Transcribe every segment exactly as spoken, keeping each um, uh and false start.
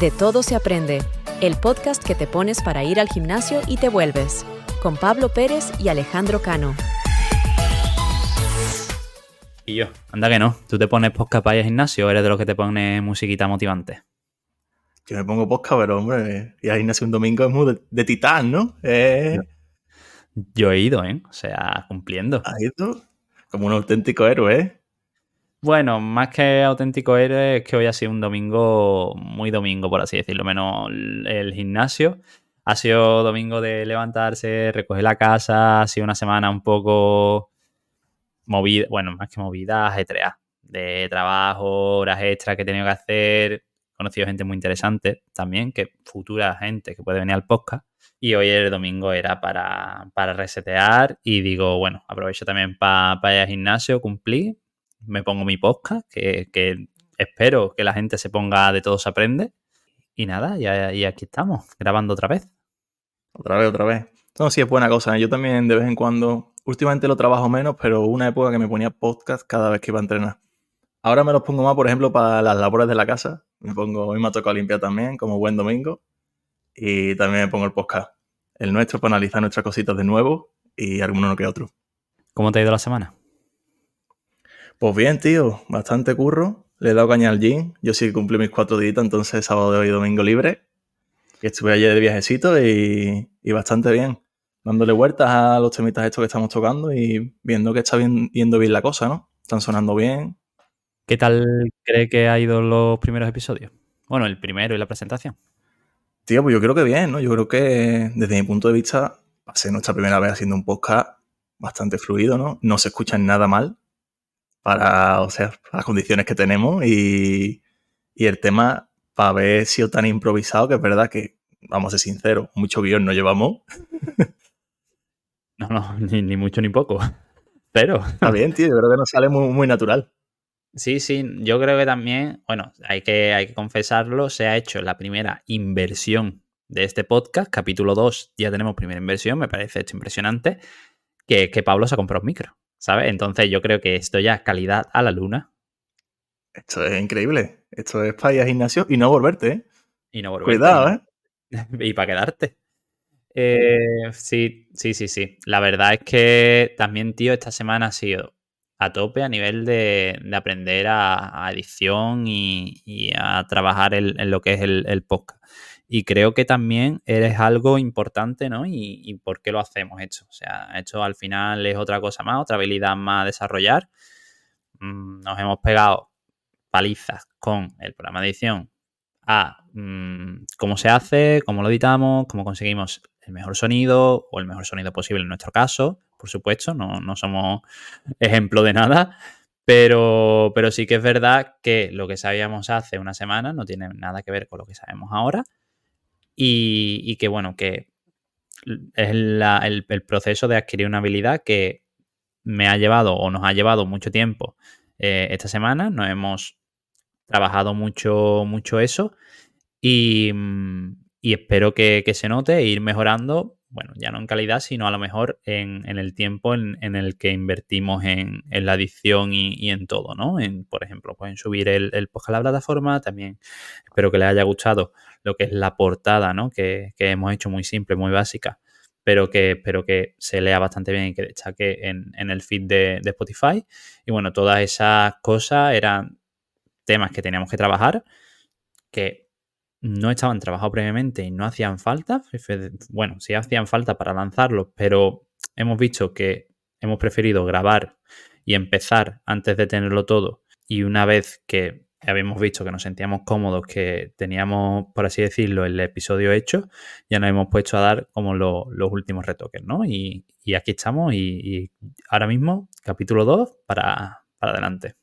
De todo se aprende, el podcast que te pones para ir al gimnasio y te vuelves, con Pablo Pérez y Alejandro Cano. Y yo, anda que no, ¿tú te pones podcast para ir al gimnasio o eres de los que te pones musiquita motivante? Yo me pongo podcast, pero hombre, ir al gimnasio un domingo es muy de, de titán, ¿no? Eh, Yo he ido, ¿eh? O sea, cumpliendo. ¿Has ido? Como un auténtico héroe, ¿eh? Bueno, más que auténtico héroe, es que hoy ha sido un domingo, muy domingo, por así decirlo, menos el, el gimnasio. Ha sido domingo de levantarse, recoger la casa, ha sido una semana un poco movida, bueno, más que movida, ajetreada, de trabajo, horas extras que he tenido que hacer. He conocido gente muy interesante también, que futura gente que puede venir al podcast. Y hoy el domingo era para, para resetear y digo, bueno, aprovecho también para pa ir al gimnasio, cumplir. Me pongo mi podcast, que, que espero que la gente se ponga De Todo Se Aprende. Y nada, y, y aquí estamos, grabando otra vez. Otra vez, otra vez. No, sí, es buena cosa. Yo también de vez en cuando, últimamente lo trabajo menos, pero hubo una época que me ponía podcast cada vez que iba a entrenar. Ahora me los pongo más, por ejemplo, para las labores de la casa. Me pongo, hoy me ha tocado limpiar también, como buen domingo. Y también me pongo el podcast, el nuestro, para analizar nuestras cositas de nuevo y alguno que otro. ¿Cómo te ha ido la semana? Pues bien, tío, bastante curro. Le he dado caña al gym. Yo sí cumplí mis cuatro días, entonces sábado de hoy domingo libre. Y estuve ayer de viajecito y, y bastante bien. Dándole vueltas a los temitas estos que estamos tocando y viendo que está bien, yendo bien la cosa, ¿no? Están sonando bien. ¿Qué tal cree que ha ido los primeros episodios? Bueno, el primero y la presentación. Tío, pues yo creo que bien, ¿no? Yo creo que desde mi punto de vista va a ser nuestra primera vez haciendo un podcast bastante fluido, ¿no? No se escucha nada mal para, o sea, para las condiciones que tenemos y, y el tema, para haber sido tan improvisado, que es verdad que, vamos a ser sinceros, mucho guión no llevamos. No, no, ni, ni mucho ni poco. Pero Está bien, tío, yo creo que nos sale muy, muy natural. sí, sí, yo creo que también, bueno, hay que, hay que confesarlo, se ha hecho la primera inversión de este podcast, capítulo dos, ya tenemos primera inversión, me parece esto impresionante, que, que Pablo se ha comprado un micro, ¿sabes? Entonces yo creo que esto ya es calidad a la luna. Esto es increíble. Esto es para ir al gimnasio y no volverte, ¿eh? Y no volverte. Cuidado, ¿eh? Y para quedarte. Eh, sí, sí, sí, sí. La verdad es que también, tío, esta semana ha sido a tope a nivel de, de aprender a, a edición y, y a trabajar el, en lo que es el, el podcast. Y creo que también eres algo importante, ¿no? Y, y por qué lo hacemos esto. O sea, esto al final es otra cosa más, otra habilidad más a desarrollar. Mm, nos hemos pegado palizas con el programa de edición a mmm, cómo se hace, cómo lo editamos, cómo conseguimos el mejor sonido o el mejor sonido posible en nuestro caso, por supuesto, no, no somos ejemplo de nada, pero, pero sí que es verdad que lo que sabíamos hace una semana no tiene nada que ver con lo que sabemos ahora y, y que bueno, que es la, el, el proceso de adquirir una habilidad que me ha llevado o nos ha llevado mucho tiempo eh, esta semana, nos hemos trabajado mucho, mucho eso y, y espero que, que se note e ir mejorando, bueno, ya no en calidad, sino a lo mejor en, en el tiempo en, en el que invertimos en, en la edición y, y en todo, ¿no? En, por ejemplo, pues en subir el, el podcast a la plataforma, también espero que les haya gustado lo que es la portada, ¿no? Que, que hemos hecho muy simple, muy básica, pero que espero que se lea bastante bien y que destaque en, en el feed de, de Spotify. Y bueno, todas esas cosas eran temas que teníamos que trabajar, que no estaban trabajados previamente y no hacían falta. Bueno, sí hacían falta para lanzarlos, pero hemos visto que hemos preferido grabar y empezar antes de tenerlo todo. Y una vez que habíamos visto que nos sentíamos cómodos, que teníamos, por así decirlo, el episodio hecho, ya nos hemos puesto a dar como lo, los últimos retoques, ¿no? Y, y aquí estamos y, y ahora mismo, capítulo dos, para, para adelante.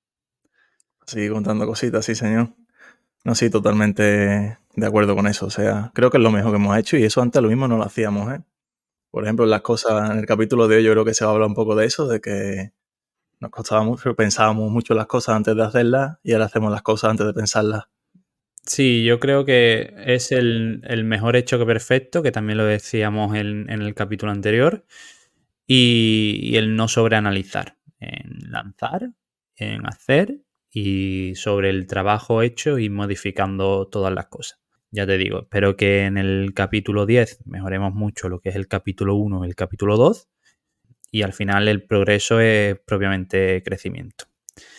Sí, contando cositas, sí, señor. No, sí, totalmente de acuerdo con eso. O sea, creo que es lo mejor que hemos hecho y eso antes lo mismo no lo hacíamos, ¿eh? Por ejemplo, en las cosas, en el capítulo de hoy yo creo que se va a hablar un poco de eso, de que nos costaba mucho, pensábamos mucho las cosas antes de hacerlas y ahora hacemos las cosas antes de pensarlas. Sí, yo creo que es el, el mejor hecho que perfecto, que también lo decíamos en, en el capítulo anterior, y, y el no sobreanalizar, en lanzar, en hacer y sobre el trabajo hecho y modificando todas las cosas. Ya te digo, espero que en el capítulo diez mejoremos mucho lo que es el capítulo uno y el capítulo dos y al final el progreso es propiamente crecimiento.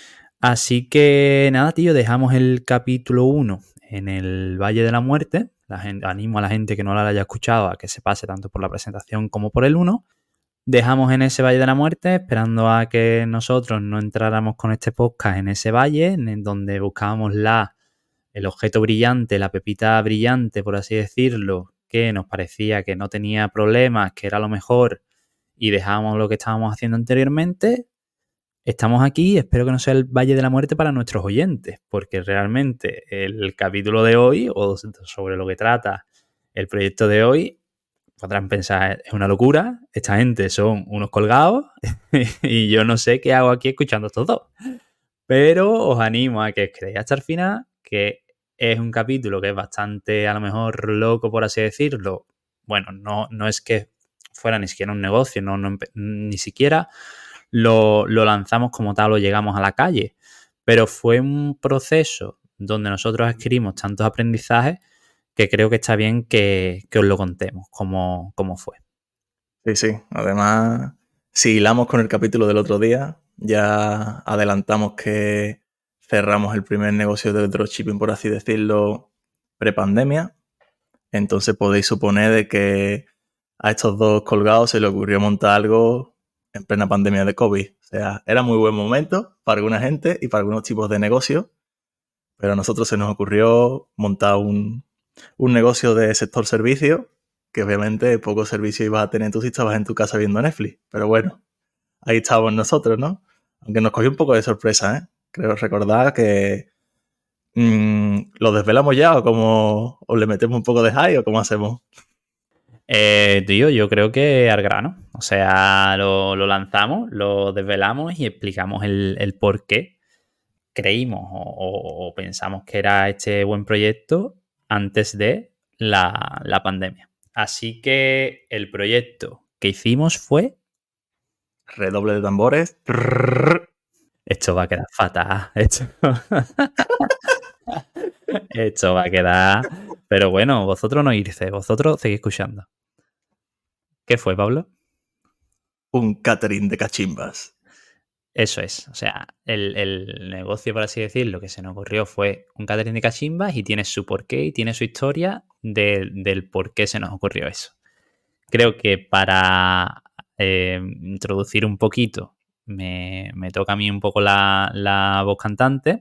Así que nada, tío, dejamos el capítulo uno en el Valle de la Muerte. La gente, animo a la gente que no la haya escuchado a que se pase tanto por la presentación como por el uno. Dejamos en ese Valle de la Muerte esperando a que nosotros no entráramos con este podcast en ese valle, en donde buscábamos la, el objeto brillante, la pepita brillante, por así decirlo, que nos parecía que no tenía problemas, que era lo mejor, y dejábamos lo que estábamos haciendo anteriormente. Estamos aquí, espero que no sea el Valle de la Muerte para nuestros oyentes, porque realmente el capítulo de hoy, o sobre lo que trata el proyecto de hoy, podrán pensar, es una locura, esta gente son unos colgados y yo no sé qué hago aquí escuchando estos dos. Pero os animo a que os quedéis hasta el final, que es un capítulo que es bastante, a lo mejor, loco, por así decirlo. Bueno, no, no es que fuera ni siquiera un negocio, no, no ni siquiera lo, lo lanzamos como tal o llegamos a la calle. Pero fue un proceso donde nosotros adquirimos tantos aprendizajes que creo que está bien que, que os lo contemos, cómo, cómo fue. Sí, sí. Además, si hilamos con el capítulo del otro día, ya adelantamos que cerramos el primer negocio de dropshipping, por así decirlo, prepandemia. Entonces podéis suponer de que a estos dos colgados se les ocurrió montar algo en plena pandemia de COVID. O sea, era muy buen momento para alguna gente y para algunos tipos de negocios, pero a nosotros se nos ocurrió montar un... un negocio de sector servicio, que obviamente poco servicio ibas a tener tú si estabas en tu casa viendo Netflix. Pero bueno, ahí estábamos nosotros, ¿no? Aunque nos cogió un poco de sorpresa, ¿eh? Creo recordar que mmm, ¿lo desvelamos ya o como o le metemos un poco de hype o cómo hacemos? Eh, tío, yo creo que al grano. O sea, lo, lo lanzamos, lo desvelamos y explicamos el, el por qué creímos o, o, o pensamos que era este buen proyecto antes de la, la pandemia. Así que el proyecto que hicimos fue... Redoble de tambores. Esto va a quedar fatal. Esto... Esto va a quedar... Pero bueno, vosotros no irse, vosotros seguís escuchando. ¿Qué fue, Pablo? Un catering de cachimbas. Eso es, o sea, el, el negocio, por así decirlo, que se nos ocurrió fue un catering de cachimbas y tiene su porqué y tiene su historia de, del por qué se nos ocurrió eso. Creo que para eh, introducir un poquito, me, me toca a mí un poco la, la voz cantante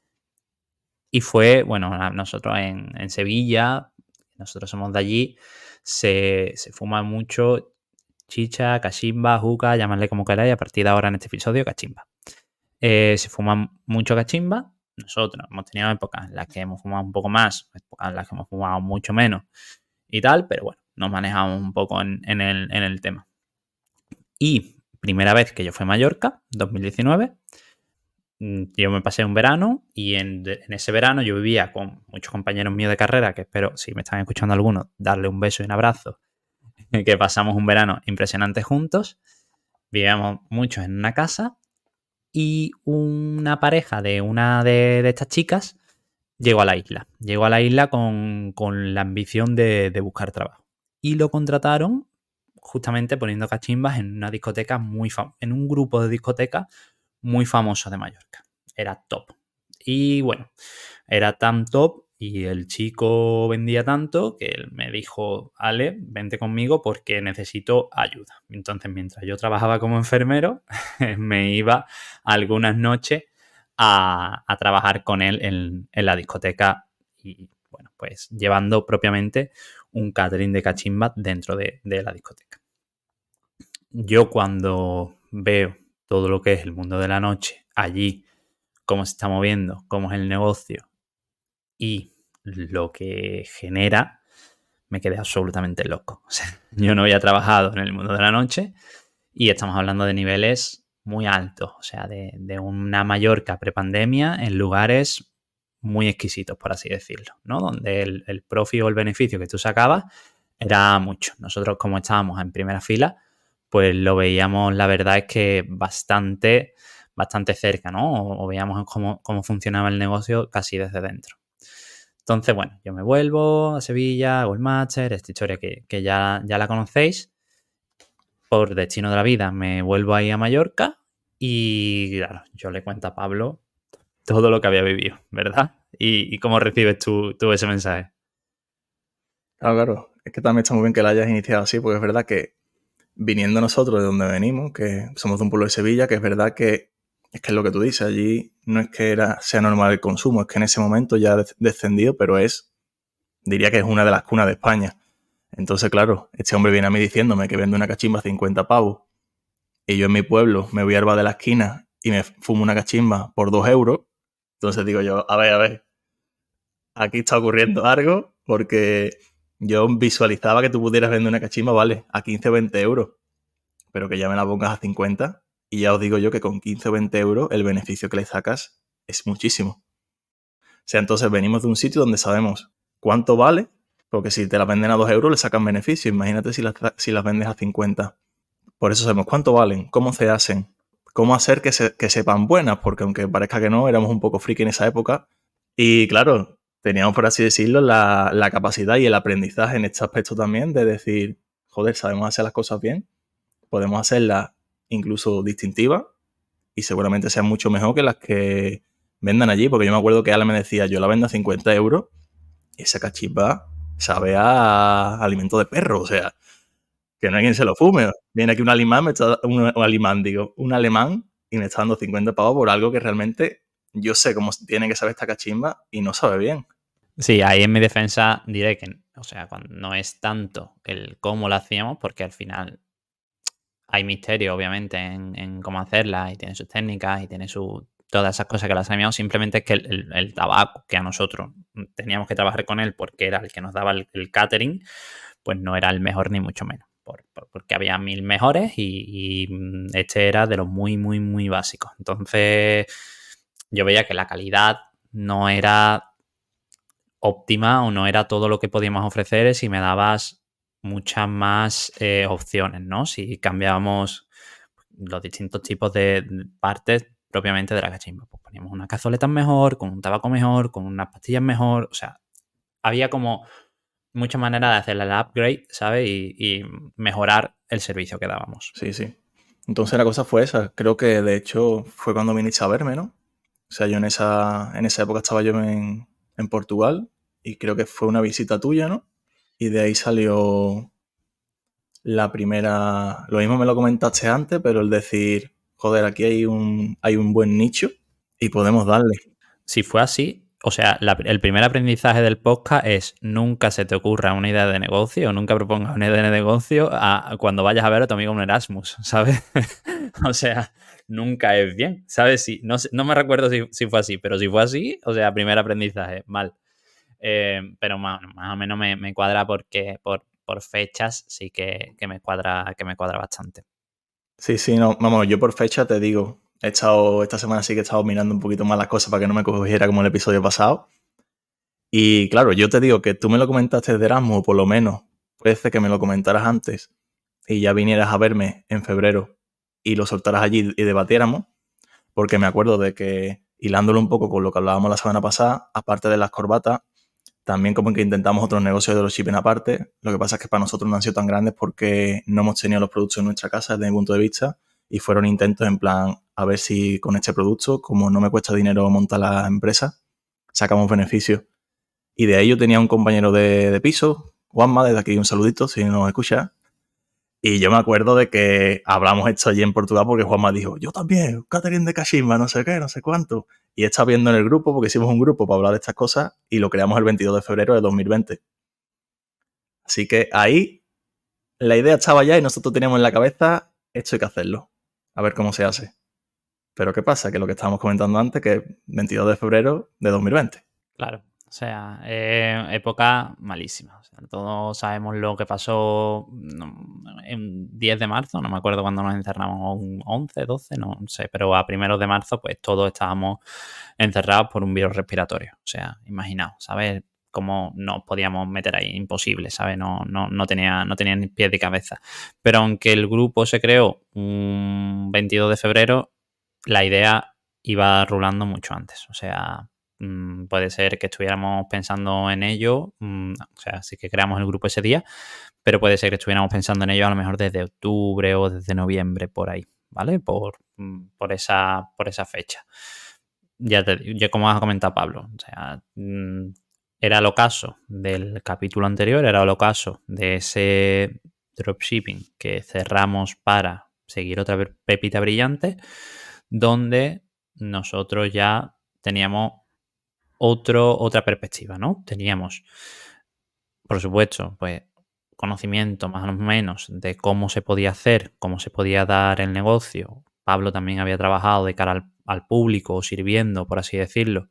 y fue, bueno, nosotros en, en Sevilla, nosotros somos de allí, se, se fuma mucho chicha, cachimba, juca, llamadle como queráis, a partir de ahora en este episodio, cachimba. Eh, se fuma mucho cachimba. Nosotros hemos tenido épocas en las que hemos fumado un poco más, épocas en las que hemos fumado mucho menos y tal, pero bueno, nos manejamos un poco en, en, el, en el tema. Y primera vez que yo fui a Mallorca, dos mil diecinueve, yo me pasé un verano y en, en ese verano yo vivía con muchos compañeros míos de carrera, que espero, si me están escuchando algunos, darle un beso y un abrazo, que pasamos un verano impresionante juntos. Vivíamos muchos en una casa y una pareja de una de, de estas chicas llegó a la isla. Llegó a la isla con, con la ambición de, de buscar trabajo. Y lo contrataron justamente poniendo cachimbas en una discoteca muy famosa, en un grupo de discotecas muy famoso de Mallorca. Era top. Y bueno, era tan top y el chico vendía tanto que él me dijo, Ale, vente conmigo porque necesito ayuda. Entonces, mientras yo trabajaba como enfermero, me iba algunas noches a, a trabajar con él en, en la discoteca y, bueno, pues llevando propiamente un catering de cachimba dentro de, de la discoteca. Yo cuando veo todo lo que es el mundo de la noche allí, cómo se está moviendo, cómo es el negocio y lo que genera, me quedé absolutamente loco. O sea, yo no había trabajado en el mundo de la noche y estamos hablando de niveles muy altos, o sea, de, de una Mallorca prepandemia en lugares muy exquisitos, por así decirlo, ¿no? Donde el, el profit o el beneficio que tú sacabas era mucho. Nosotros, como estábamos en primera fila, pues lo veíamos, la verdad es que bastante, bastante cerca, ¿no? O, o veíamos cómo, cómo funcionaba el negocio casi desde dentro. Entonces, bueno, yo me vuelvo a Sevilla, hago el máster, esta historia que, que ya, ya la conocéis. Por destino de la vida me vuelvo ahí a Mallorca y, claro, yo le cuento a Pablo todo lo que había vivido, ¿verdad? ¿Y, y cómo recibes tú, tú ese mensaje? Claro, claro. Es que también está muy bien que la hayas iniciado así, porque es verdad que viniendo nosotros de donde venimos, que somos de un pueblo de Sevilla, que es verdad que es que es lo que tú dices, allí no es que era, sea normal el consumo, es que en ese momento ya ha descendido, pero es, diría que es una de las cunas de España. Entonces, claro, este hombre viene a mí diciéndome que vende una cachimba a cincuenta pavos y yo en mi pueblo me voy al bar de la esquina y me fumo una cachimba por dos euros. Entonces digo yo, a ver, a ver, aquí está ocurriendo algo porque yo visualizaba que tú pudieras vender una cachimba, vale, a quince o veinte euros, pero que ya me la pongas a cincuenta y ya os digo yo que con quince o veinte euros el beneficio que le sacas es muchísimo. O sea, entonces venimos de un sitio donde sabemos cuánto vale, porque si te las venden a dos euros le sacan beneficio. Imagínate si las, si las vendes a cincuenta. Por eso sabemos cuánto valen, cómo se hacen, cómo hacer que, se, que sepan buenas, porque aunque parezca que no, éramos un poco friki en esa época. Y claro, teníamos, por así decirlo, la, la capacidad y el aprendizaje en este aspecto también de decir, joder, sabemos hacer las cosas bien, podemos hacerlas incluso distintivas y seguramente sean mucho mejor que las que vendan allí, porque yo me acuerdo que Ale me decía, yo la vendo a cincuenta euros y esa cachimba sabe a alimento de perro, o sea, que no hay quien se lo fume. Viene aquí un alemán, me está, un, un alemán, digo, un alemán y me está dando cincuenta pavos por algo que realmente yo sé cómo tiene que saber esta cachimba y no sabe bien. Sí, ahí en mi defensa diré que, o sea, cuando no es tanto el cómo la hacíamos, porque al final hay misterio, obviamente, en, en cómo hacerla y tiene sus técnicas y tiene su, todas esas cosas que las sabíamos. Simplemente es que el, el, el tabaco, que a nosotros teníamos que trabajar con él porque era el que nos daba el, el catering, pues no era el mejor ni mucho menos. Por, por, porque había mil mejores y, y este era de los muy, muy, muy básicos. Entonces yo veía que la calidad no era óptima o no era todo lo que podíamos ofrecer si me dabas muchas más eh, opciones, ¿no? Si cambiábamos los distintos tipos de partes propiamente de la cachimba. Pues poníamos unas cazoletas mejor, con un tabaco mejor, con unas pastillas mejor. O sea, había como muchas maneras de hacer el upgrade, ¿sabes? Y, y mejorar el servicio que dábamos. Sí, sí. Entonces la cosa fue esa. Creo que de hecho fue cuando viniste a verme, ¿no? O sea, yo en esa, en esa época estaba yo en, en Portugal y creo que fue una visita tuya, ¿no? Y de ahí salió la primera... Lo mismo me lo comentaste antes, pero el decir, joder, aquí hay un, hay un buen nicho y podemos darle. Si fue así, o sea, la, el primer aprendizaje del podcast es nunca se te ocurra una idea de negocio o nunca propongas una idea de negocio a, a cuando vayas a ver a tu amigo un Erasmus, ¿sabes? O sea, nunca es bien, ¿sabes? Si, no, no me recuerdo si, si fue así, pero si fue así, o sea, primer aprendizaje, mal. Eh, pero más, más o menos me, me cuadra porque por, por fechas sí que, que, me cuadra, que me cuadra bastante. Sí, sí, no, vamos, yo por fecha te digo, he estado, esta semana sí que he estado mirando un poquito más las cosas para que no me cogiera como el episodio pasado. Y claro, yo te digo que tú me lo comentaste de Erasmus, o por lo menos puede ser que me lo comentaras antes y ya vinieras a verme en febrero y lo soltaras allí y debatiéramos, porque me acuerdo de que, hilándolo un poco con lo que hablábamos la semana pasada, aparte de las corbatas, también como que intentamos otros negocios de los shipping aparte. Lo que pasa es que para nosotros no han sido tan grandes porque no hemos tenido los productos en nuestra casa desde mi punto de vista y fueron intentos en plan a ver si con este producto, como no me cuesta dinero montar la empresa, sacamos beneficios. Y de ahí yo tenía un compañero de, de piso, Juanma, desde aquí un saludito si nos escucha. Y yo me acuerdo de que hablamos esto allí en Portugal porque Juanma dijo, yo también, catering de cachimba, no sé qué, no sé cuánto. Y está viendo en el grupo, porque hicimos un grupo para hablar de estas cosas y lo creamos el veintidós de febrero de dos mil veinte. Así que ahí la idea estaba ya y nosotros teníamos en la cabeza, esto hay que hacerlo, a ver cómo se hace. Pero ¿qué pasa? Que lo que estábamos comentando antes, que es veintidós de febrero de dos mil veinte. Claro. O sea, eh, época malísima. O sea, todos sabemos lo que pasó en diez de marzo, no me acuerdo cuándo nos encerramos, once, doce, no sé, pero a primeros de marzo pues todos estábamos encerrados por un virus respiratorio. O sea, imaginaos, ¿sabes? Cómo nos podíamos meter ahí, imposible, ¿sabes? No, no, no, tenía, no tenía ni pies de cabeza. Pero aunque el grupo se creó un veintidós de febrero, la idea iba rulando mucho antes. O sea, mmm, puede ser que estuviéramos pensando en ello, mmm, o sea, sí que creamos el grupo ese día, pero puede ser que estuviéramos pensando en ello a lo mejor desde octubre o desde noviembre, por ahí, ¿vale? Por, por, esa, por esa fecha. Ya, te, ya como has comentado, Pablo, o sea, mmm, era el ocaso del capítulo anterior, era el ocaso de ese dropshipping que cerramos para seguir otra pepita brillante, donde nosotros ya teníamos otro, otra perspectiva, ¿no? Teníamos, por supuesto, pues conocimiento más o menos de cómo se podía hacer, cómo se podía dar el negocio. Pablo también había trabajado de cara al, al público, sirviendo, por así decirlo,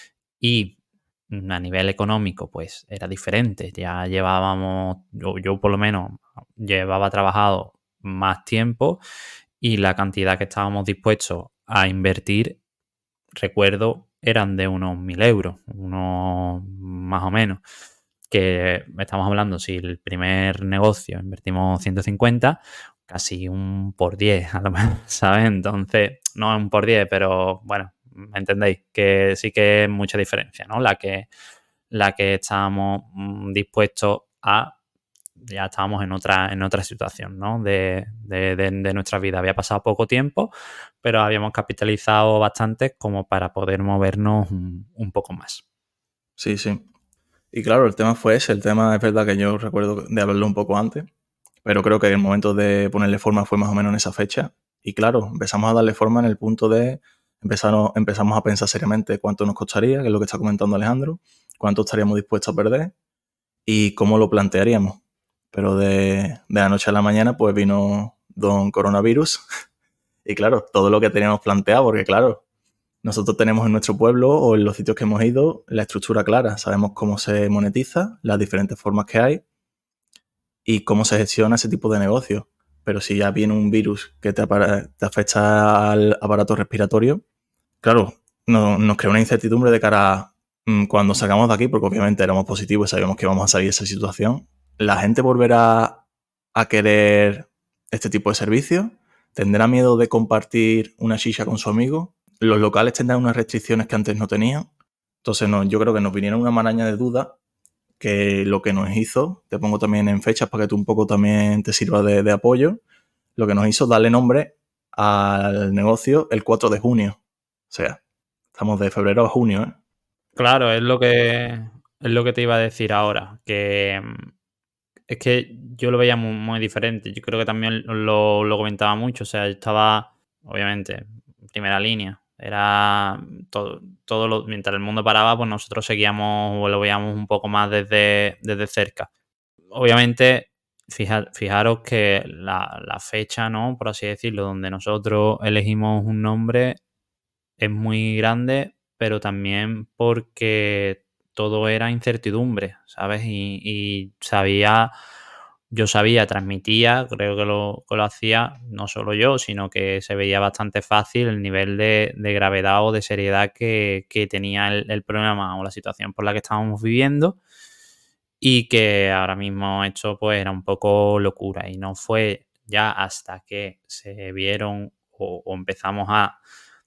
y a nivel económico, pues era diferente. Ya llevábamos, yo, yo por lo menos llevaba trabajado más tiempo y la cantidad que estábamos dispuestos a invertir, recuerdo, eran de unos mil euros, unos más o menos. Que estamos hablando, si el primer negocio invertimos ciento cincuenta, casi un por diez, a lo mejor, ¿sabes? Entonces, no es un por diez, pero bueno, me entendéis, que sí que es mucha diferencia, ¿no? La que, la que estábamos dispuestos a, ya estábamos en otra, en otra situación, ¿no? De, de, de, de nuestra vida. Había pasado poco tiempo, pero habíamos capitalizado bastante como para poder movernos un, un poco más. Sí, sí. Y claro, el tema fue ese. El tema es verdad que yo recuerdo de hablarlo un poco antes, pero creo que el momento de ponerle forma fue más o menos en esa fecha. Y claro, empezamos a darle forma en el punto de empezar, empezamos a pensar seriamente cuánto nos costaría, que es lo que está comentando Alejandro, cuánto estaríamos dispuestos a perder y cómo lo plantearíamos. Pero de, de la noche a la mañana pues vino don coronavirus y claro, todo lo que teníamos planteado, porque claro, nosotros tenemos en nuestro pueblo o en los sitios que hemos ido la estructura clara. Sabemos cómo se monetiza, las diferentes formas que hay y cómo se gestiona ese tipo de negocio. Pero si ya viene un virus que te, te afecta al aparato respiratorio, claro, no, nos crea una incertidumbre de cara a mmm, cuando salgamos de aquí, porque obviamente éramos positivos y sabíamos que íbamos a salir de esa situación. ¿La gente volverá a querer este tipo de servicios? ¿Tendrá miedo de compartir una shisha con su amigo? Los locales tendrán unas restricciones que antes no tenían. Entonces, no, yo creo que nos vinieron una maraña de dudas que lo que nos hizo, te pongo también en fechas para que tú un poco también te sirva de, de apoyo, lo que nos hizo darle nombre al negocio el cuatro de junio. O sea, estamos de febrero a junio, ¿eh? Claro, es lo que, es lo que te iba a decir ahora, que es que yo lo veía muy, muy diferente. Yo creo que también lo, lo comentaba mucho. O sea, yo estaba, obviamente, en primera línea. Era todo, todo lo, mientras el mundo paraba, pues nosotros seguíamos o lo veíamos un poco más desde, desde cerca. Obviamente, fija, fijaros que la, la fecha, ¿no? Por así decirlo, donde nosotros elegimos un nombre es muy grande, pero también porque todo era incertidumbre, ¿sabes? Y, y sabía, yo sabía, transmitía, creo que lo, que lo hacía no solo yo, sino que se veía bastante fácil el nivel de, de gravedad o de seriedad que, que tenía el, el problema o la situación por la que estábamos viviendo y que ahora mismo esto pues era un poco locura y no fue ya hasta que se vieron o, o empezamos a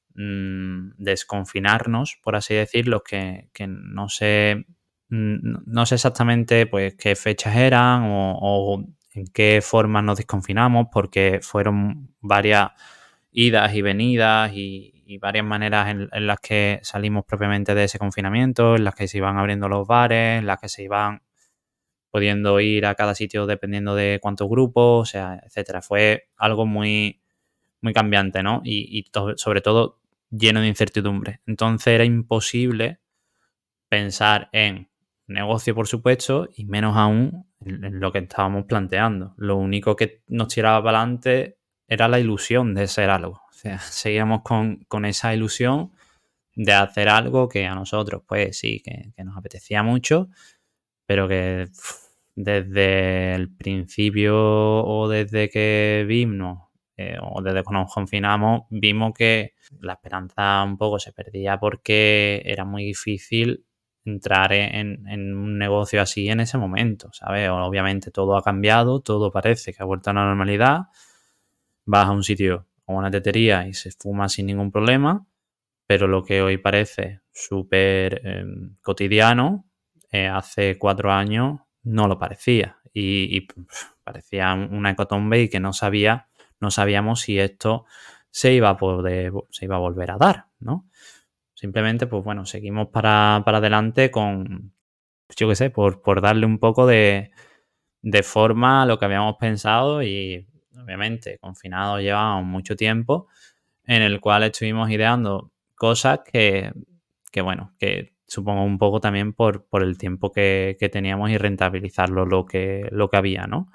desconfinarnos, por así decirlo, que, que no sé no sé exactamente pues qué fechas eran o, o en qué forma nos desconfinamos, porque fueron varias idas y venidas y, y varias maneras en, en las que salimos propiamente de ese confinamiento, en las que se iban abriendo los bares, en las que se iban pudiendo ir a cada sitio dependiendo de cuántos grupos, o sea, etcétera. Fue algo muy, muy cambiante, ¿no? Y, y to- sobre todo lleno de incertidumbre. Entonces era imposible pensar en negocio, por supuesto, y menos aún en, en lo que estábamos planteando. Lo único que nos tiraba para adelante era la ilusión de ser algo. O sea, seguíamos con, con esa ilusión de hacer algo que a nosotros, pues sí, que, que nos apetecía mucho, pero que uf, desde el principio o desde que vimos eh, o desde que nos confinamos, vimos que la esperanza un poco se perdía porque era muy difícil entrar en, en un negocio así en ese momento, ¿sabes? Obviamente todo ha cambiado, todo parece que ha vuelto a la normalidad. Vas a un sitio con una tetería y se fuma sin ningún problema, pero lo que hoy parece súper eh, cotidiano, eh, hace cuatro años no lo parecía. Y, y pf, parecía una hecatombe y que no sabía, no sabíamos si esto se iba a poder, se iba a volver a dar, ¿no? Simplemente, pues bueno, seguimos para, para adelante con, yo qué sé, por, por darle un poco de, de forma a lo que habíamos pensado y obviamente confinados llevábamos mucho tiempo en el cual estuvimos ideando cosas que, que bueno, que supongo un poco también por, por el tiempo que, que teníamos y rentabilizarlo lo que, lo que había, ¿no?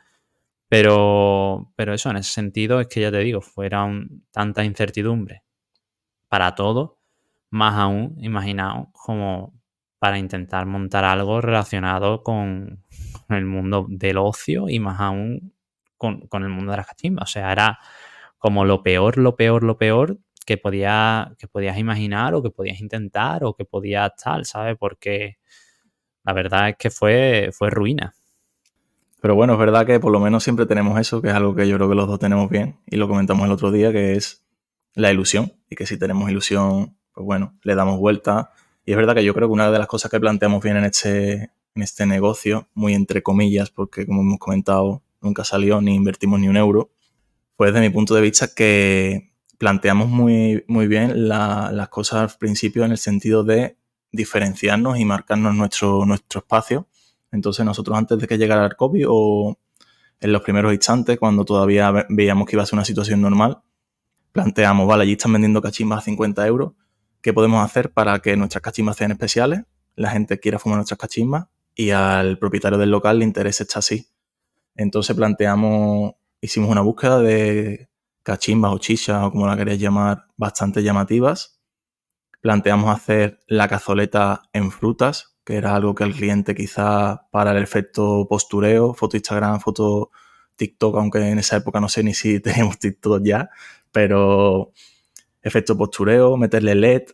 Pero, pero eso, en ese sentido, es que ya te digo, fuera un, tanta incertidumbre para todo, más aún, imaginaos, como para intentar montar algo relacionado con el mundo del ocio y más aún con, con el mundo de las cachimbas. O sea, era como lo peor, lo peor, lo peor que, podía, que podías imaginar o que podías intentar o que podías tal, ¿sabes? Porque la verdad es que fue, fue ruina. Pero bueno, es verdad que por lo menos siempre tenemos eso, que es algo que yo creo que los dos tenemos bien, y lo comentamos el otro día, que es la ilusión, y que si tenemos ilusión, pues bueno, le damos vuelta. Y es verdad que yo creo que una de las cosas que planteamos bien en este, en este negocio, muy entre comillas, porque como hemos comentado, nunca salió ni invertimos ni un euro, pues desde mi punto de vista que planteamos muy, muy bien la, las cosas al principio en el sentido de diferenciarnos y marcarnos nuestro, nuestro espacio. Entonces nosotros antes de que llegara el COVID o en los primeros instantes, cuando todavía veíamos que iba a ser una situación normal, planteamos, vale, allí están vendiendo cachimbas a cincuenta euros, ¿qué podemos hacer para que nuestras cachimbas sean especiales? La gente quiera fumar nuestras cachimbas y al propietario del local le interese estar así. Entonces planteamos, hicimos una búsqueda de cachimbas o chichas o como la queréis llamar, bastante llamativas. Planteamos hacer la cazoleta en frutas, que era algo que al cliente quizá para el efecto postureo, foto Instagram, foto TikTok, aunque en esa época no sé ni si teníamos TikTok ya, pero efecto postureo, meterle L E D,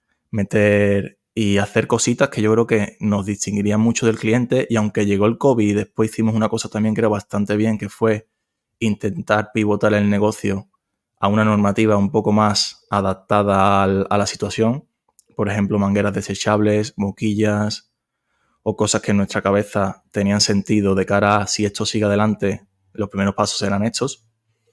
meter y hacer cositas que yo creo que nos distinguirían mucho del cliente. Y aunque llegó el COVID y después hicimos una cosa también creo bastante bien, que fue intentar pivotar el negocio a una normativa un poco más adaptada al, a la situación. Por ejemplo, mangueras desechables, boquillas o cosas que en nuestra cabeza tenían sentido de cara a si esto sigue adelante, los primeros pasos eran estos.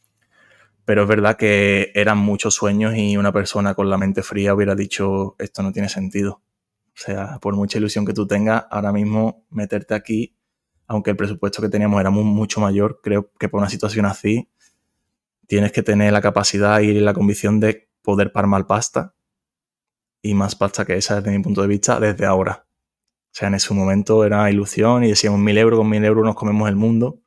Pero es verdad que eran muchos sueños y una persona con la mente fría hubiera dicho esto no tiene sentido. O sea, por mucha ilusión que tú tengas, ahora mismo meterte aquí, aunque el presupuesto que teníamos era muy, mucho mayor, creo que por una situación así tienes que tener la capacidad y la convicción de poder palmar pasta, y más pasta que esa desde mi punto de vista desde ahora. O sea, en ese momento era ilusión y decíamos mil euros, con mil euros nos comemos el mundo.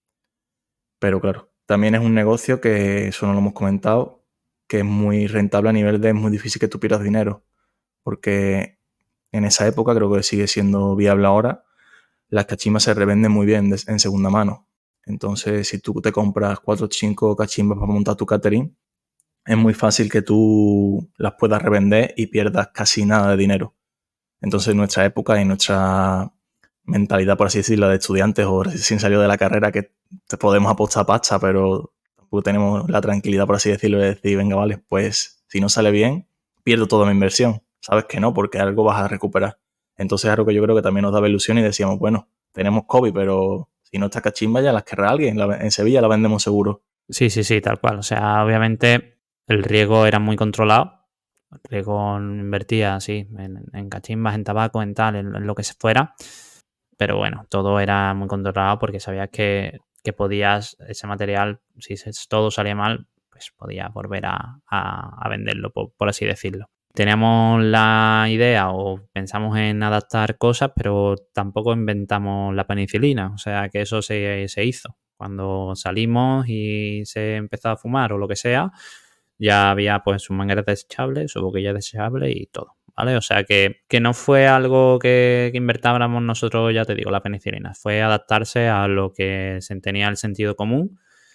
Pero claro, también es un negocio que, eso no lo hemos comentado, que es muy rentable a nivel de es muy difícil que tú pierdas dinero. Porque en esa época, creo que sigue siendo viable ahora, las cachimbas se revenden muy bien en segunda mano. Entonces, si tú te compras cuatro o cinco cachimbas para montar tu catering, es muy fácil que tú las puedas revender y pierdas casi nada de dinero. Entonces, en nuestra época y nuestra mentalidad, por así decirlo, de estudiantes o recién salido de la carrera, que te podemos apostar pasta, pero tampoco tenemos la tranquilidad, por así decirlo, de decir, venga, vale, pues si no sale bien, pierdo toda mi inversión. Sabes que no, porque algo vas a recuperar. Entonces es algo que yo creo que también nos daba ilusión y decíamos, bueno, tenemos COVID, pero si no está cachimba ya las querrá alguien. En Sevilla la vendemos seguro. Sí, sí, sí, tal cual. O sea, obviamente el riego era muy controlado. El riego invertía, sí, en, en cachimbas, en tabaco, en tal, en, en lo que se fuera. Pero bueno, todo era muy controlado porque sabías que, que podías, ese material, si todo salía mal, pues podías volver a, a, a venderlo, por, por así decirlo. Teníamos la idea o pensamos en adaptar cosas, pero tampoco inventamos la penicilina. O sea, que eso se, se hizo. Cuando salimos y se empezó a fumar o lo que sea, ya había pues sus mangueras desechables, su boquilla desechable y todo, ¿vale? O sea que, que no fue algo que, que invertáramos nosotros, ya te digo, la penicilina. Fue adaptarse a lo que se tenía el sentido común.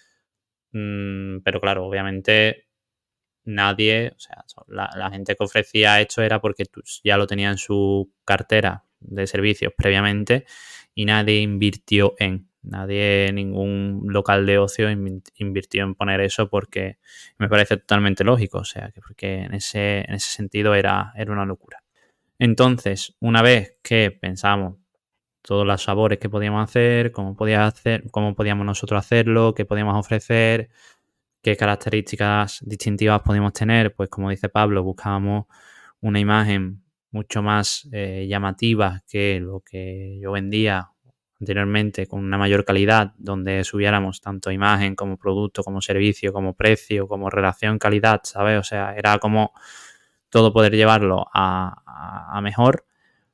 Mm, pero claro, obviamente nadie, o sea, la, la gente que ofrecía esto era porque ya lo tenía en su cartera de servicios previamente y nadie invirtió en, Nadie, ningún local de ocio invirtió en poner eso porque me parece totalmente lógico. O sea, que porque en ese, en ese sentido era, era una locura. Entonces, una vez que pensamos todos los sabores que podíamos hacer, cómo, podía hacer, cómo podíamos nosotros hacerlo, qué podíamos ofrecer, qué características distintivas podíamos tener, pues como dice Pablo, buscábamos una imagen mucho más eh, llamativa que lo que yo vendía anteriormente, con una mayor calidad, donde subiéramos tanto imagen como producto, como servicio, como precio, como relación calidad, ¿sabes? O sea, era como todo poder llevarlo a, a, a mejor.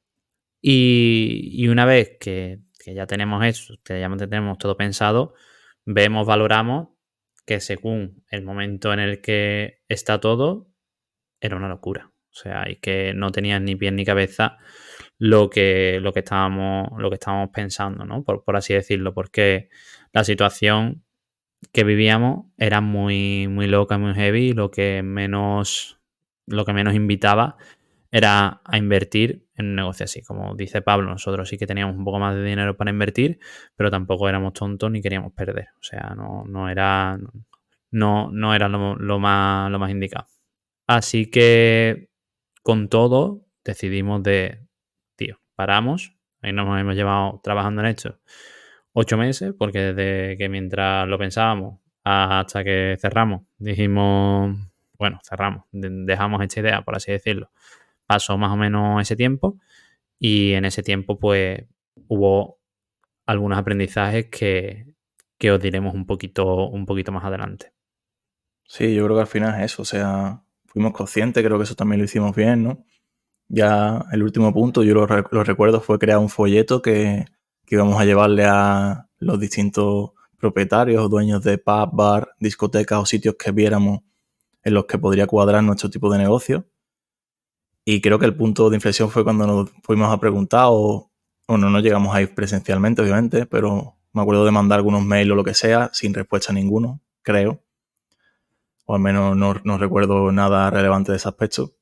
Y, y una vez que, que ya tenemos eso, que ya tenemos todo pensado, vemos, valoramos que según el momento en el que está todo, era una locura. O sea, y que no tenían ni pie ni cabeza lo que, lo que estábamos, lo que estábamos pensando, ¿no? Por, por así decirlo, porque la situación que vivíamos era muy, muy loca, muy heavy, y lo que menos, lo que menos invitaba era a invertir en un negocio así. Como dice Pablo, nosotros sí que teníamos un poco más de dinero para invertir, pero tampoco éramos tontos ni queríamos perder. O sea, no, no era, no, no era lo, lo, más, lo más indicado. Así que con todo decidimos de, tío, paramos. Ahí nos hemos llevado trabajando en esto ocho meses, porque desde que mientras lo pensábamos hasta que cerramos, dijimos, bueno, cerramos, dejamos esta idea, por así decirlo. Pasó más o menos ese tiempo y en ese tiempo pues hubo algunos aprendizajes que, que os diremos un poquito, un poquito más adelante. Sí, yo creo que al final es eso, o sea, fuimos conscientes, creo que eso también lo hicimos bien, ¿no? Ya el último punto, yo lo, lo recuerdo, fue crear un folleto que, que íbamos a llevarle a los distintos propietarios o dueños de pub, bar, discotecas o sitios que viéramos en los que podría cuadrar nuestro tipo de negocio. Y creo que el punto de inflexión fue cuando nos fuimos a preguntar, o, o no nos llegamos a ir presencialmente, obviamente, pero me acuerdo de mandar algunos mails o lo que sea, sin respuesta a ninguno, creo. O al menos no, no recuerdo nada relevante de ese aspecto.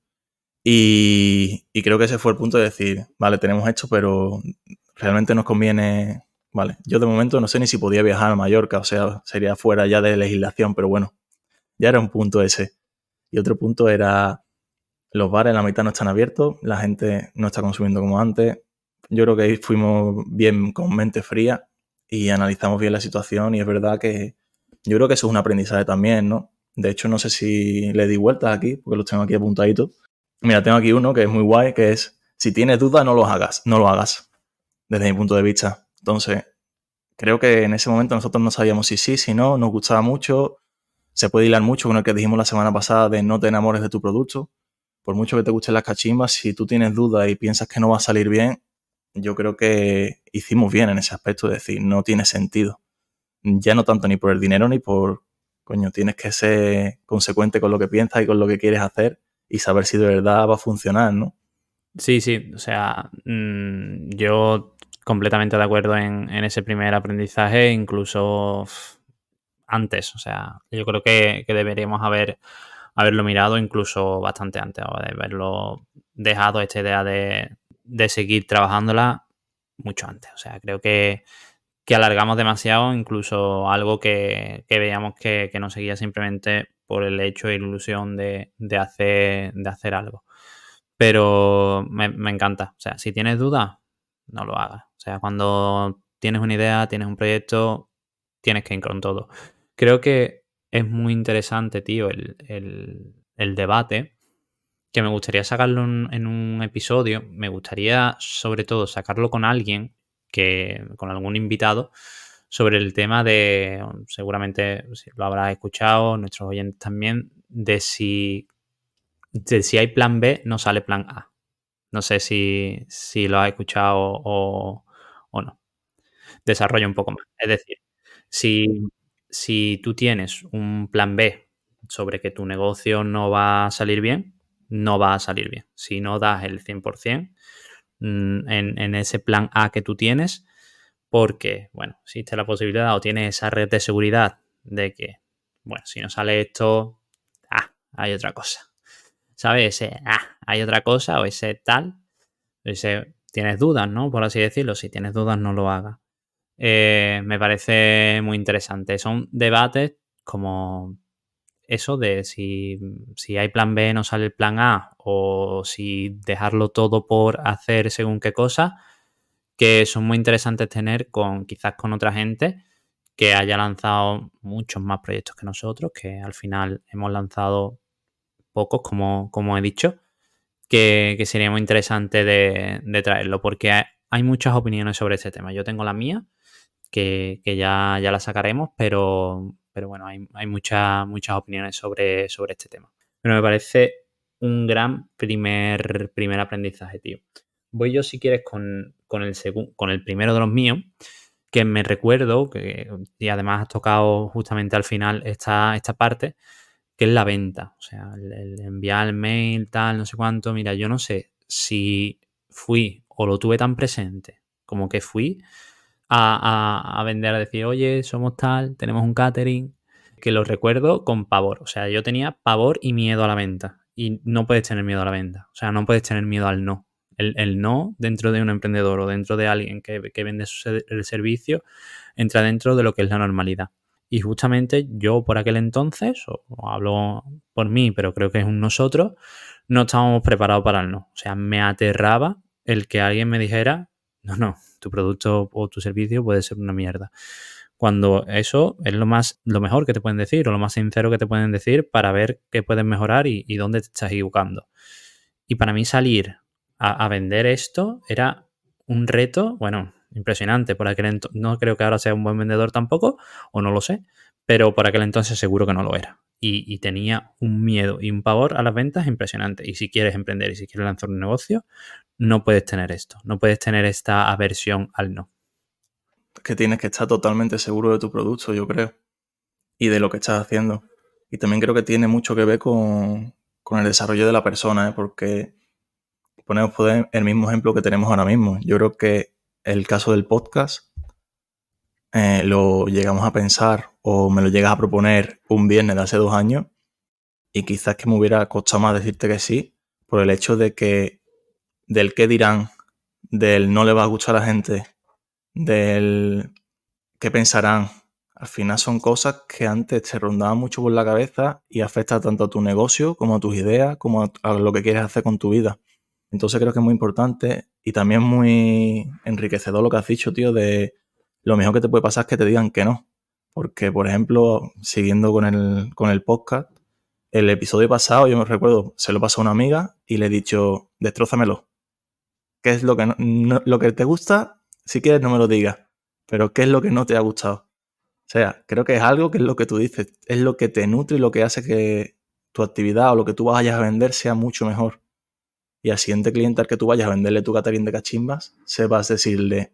Y, y creo que ese fue el punto de decir, vale, tenemos esto, pero realmente nos conviene... Vale, yo de momento no sé ni si podía viajar a Mallorca, o sea, sería fuera ya de legislación, pero bueno, ya era un punto ese. Y otro punto era, los bares la mitad no están abiertos, la gente no está consumiendo como antes. Yo creo que ahí fuimos bien con mente fría y analizamos bien la situación, y es verdad que yo creo que eso es un aprendizaje también, ¿no? De hecho, no sé si le di vueltas aquí, porque los tengo aquí apuntaditos. Mira, tengo aquí uno que es muy guay, que es, si tienes dudas, no lo hagas, no lo hagas, desde mi punto de vista. Entonces, creo que en ese momento nosotros no sabíamos si sí, si no, nos gustaba mucho, se puede hilar mucho con el que dijimos la semana pasada de no te enamores de tu producto. Por mucho que te gusten las cachimbas, si tú tienes dudas y piensas que no va a salir bien, yo creo que hicimos bien en ese aspecto, de decir, no tiene sentido. Ya no tanto ni por el dinero ni por, coño, tienes que ser consecuente con lo que piensas y con lo que quieres hacer y saber si de verdad va a funcionar, ¿no? Sí, sí, o sea, mmm, yo completamente de acuerdo en, en ese primer aprendizaje, incluso antes, o sea, yo creo que, que deberíamos haber, haberlo mirado incluso bastante antes, o de haberlo dejado esta idea de, de seguir trabajándola mucho antes. O sea, creo que, que alargamos demasiado, incluso algo que, que veíamos que, que no seguía simplemente por el hecho e ilusión de, de, hacer, de hacer algo. Pero me, me encanta. O sea, si tienes dudas, no lo hagas. O sea, cuando tienes una idea, tienes un proyecto, tienes que ir con todo. Creo que es muy interesante, tío, el, el, el debate, que me gustaría sacarlo en, en un episodio. Me gustaría, sobre todo, sacarlo con alguien, que con algún invitado, sobre el tema de, seguramente si lo habrás escuchado, nuestros oyentes también, de si, de si hay plan B, no sale plan A. No sé si, si lo has escuchado o, o no. Desarrolla un poco más. Es decir, si, si tú tienes un plan B sobre que tu negocio no va a salir bien, no va a salir bien. Si no das el cien por ciento en, en ese plan A que tú tienes, porque, bueno, existe la posibilidad o tienes esa red de seguridad de que, bueno, si no sale esto, ah, hay otra cosa. ¿Sabes? Ese, ah, hay otra cosa o ese tal. Ese, tienes dudas, ¿no? Por así decirlo. Si tienes dudas, no lo hagas. eh, me parece muy interesante. Son debates como eso de si, si hay plan B no sale el plan A, o si dejarlo todo por hacer según qué cosa, que son muy interesantes tener con quizás con otra gente que haya lanzado muchos más proyectos que nosotros, que al final hemos lanzado pocos, como, como he dicho, que, que sería muy interesante de, de traerlo, porque hay, hay muchas opiniones sobre este tema. Yo tengo la mía, que, que ya, ya la sacaremos, pero, pero bueno, hay, hay muchas muchas opiniones sobre, sobre este tema. Pero me parece un gran primer, primer aprendizaje, tío. Voy yo, si quieres, con, con, el segun, con el primero de los míos, que me recuerdo, que, y además has tocado justamente al final esta, esta parte, que es la venta. O sea, el, el enviar el mail, tal, no sé cuánto. Mira, yo no sé si fui o lo tuve tan presente como que fui a, a, a vender, a decir, oye, somos tal, tenemos un catering, que lo recuerdo con pavor. O sea, yo tenía pavor y miedo a la venta. Y no puedes tener miedo a la venta. O sea, no puedes tener miedo al no. El, el no dentro de un emprendedor o dentro de alguien que, que vende su, el servicio entra dentro de lo que es la normalidad. Y justamente yo por aquel entonces, o, o hablo por mí, pero creo que es un nosotros, no estábamos preparados para el no. O sea, me aterraba el que alguien me dijera, no, no, tu producto o tu servicio puede ser una mierda. Cuando eso es lo más, lo mejor que te pueden decir, o lo más sincero que te pueden decir para ver qué puedes mejorar y, y dónde te estás equivocando. Y para mí salir a, a vender esto era un reto, bueno, impresionante. Por aquel entonces, no creo que ahora sea un buen vendedor tampoco, o no lo sé, pero por aquel entonces seguro que no lo era. Y, y tenía un miedo y un pavor a las ventas impresionante. Y si quieres emprender y si quieres lanzar un negocio, no puedes tener esto, no puedes tener esta aversión al no. Que tienes que estar totalmente seguro de tu producto, yo creo, y de lo que estás haciendo. Y también creo que tiene mucho que ver con, con el desarrollo de la persona, ¿eh? Porque ponemos el mismo ejemplo que tenemos ahora mismo. Yo creo que el caso del podcast eh, lo llegamos a pensar o me lo llegas a proponer un viernes de hace dos años y quizás que me hubiera costado más decirte que sí por el hecho de que del qué dirán, del no le va a gustar a la gente, del qué pensarán. Al final son cosas que antes te rondaban mucho por la cabeza y afectan tanto a tu negocio como a tus ideas, como a, a lo que quieres hacer con tu vida. Entonces creo que es muy importante y también muy enriquecedor lo que has dicho, tío, de lo mejor que te puede pasar es que te digan que no. Porque, por ejemplo, siguiendo con el, con el podcast, el episodio pasado, yo me recuerdo, se lo pasó a una amiga y le he dicho, destrózamelo. ¿Qué es lo que, no, no, lo que te gusta? Si quieres no me lo digas, pero ¿qué es lo que no te ha gustado? O sea, creo que es algo que es lo que tú dices, es lo que te nutre y lo que hace que tu actividad o lo que tú vayas a vender sea mucho mejor. Y al siguiente cliente al que tú vayas a venderle tu catering de cachimbas, sepas decirle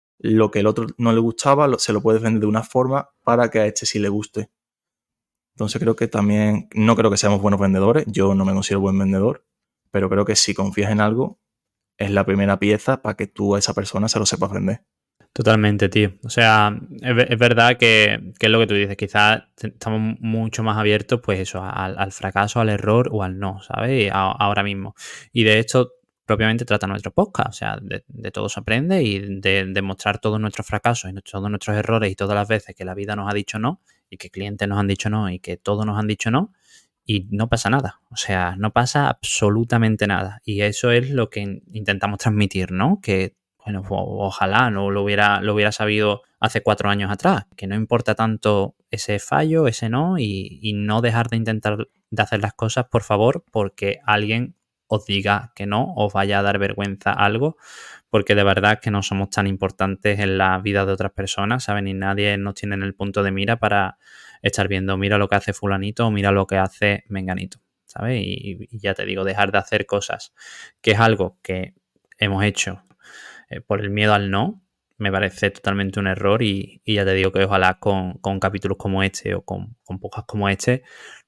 lo que el otro no le gustaba, se lo puedes vender de una forma para que a este sí le guste. Entonces creo que también, no creo que seamos buenos vendedores, yo no me considero buen vendedor, pero creo que si confías en algo, es la primera pieza para que tú a esa persona se lo sepas vender. Totalmente, tío. O sea, es, es verdad que, que es lo que tú dices. Quizás estamos mucho más abiertos, pues eso, al, al fracaso, al error o al no, ¿sabes? A, ahora mismo. Y de esto propiamente trata nuestro podcast. O sea, de, de todo se aprende y de, de mostrar todos nuestros fracasos y todos nuestros errores y todas las veces que la vida nos ha dicho no y que clientes nos han dicho no y que todos nos han dicho no. Y no pasa nada. O sea, no pasa absolutamente nada. Y eso es lo que intentamos transmitir, ¿no? Que bueno, ojalá no lo hubiera, lo hubiera sabido hace cuatro años atrás, que no importa tanto ese fallo, ese no, y, y no dejar de intentar de hacer las cosas, por favor, porque alguien os diga que no, os vaya a dar vergüenza algo, porque de verdad que no somos tan importantes en la vida de otras personas, ¿saben? Y nadie nos tiene en el punto de mira para estar viendo, mira lo que hace fulanito o mira lo que hace menganito, ¿sabes? Y, y ya te digo, dejar de hacer cosas, que es algo que hemos hecho Eh, por el miedo al no, me parece totalmente un error y, y ya te digo que ojalá con, con capítulos como este o con, con podcasts como este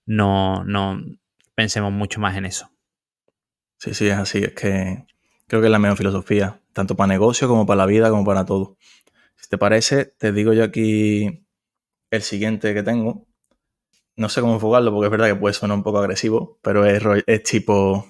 no, no pensemos mucho más en eso. Sí, sí, es así. Es que creo que es la mejor filosofía, tanto para negocio como para la vida, como para todo. Si te parece, te digo yo aquí el siguiente que tengo. No sé cómo enfocarlo porque es verdad que puede sonar un poco agresivo, pero es, es tipo,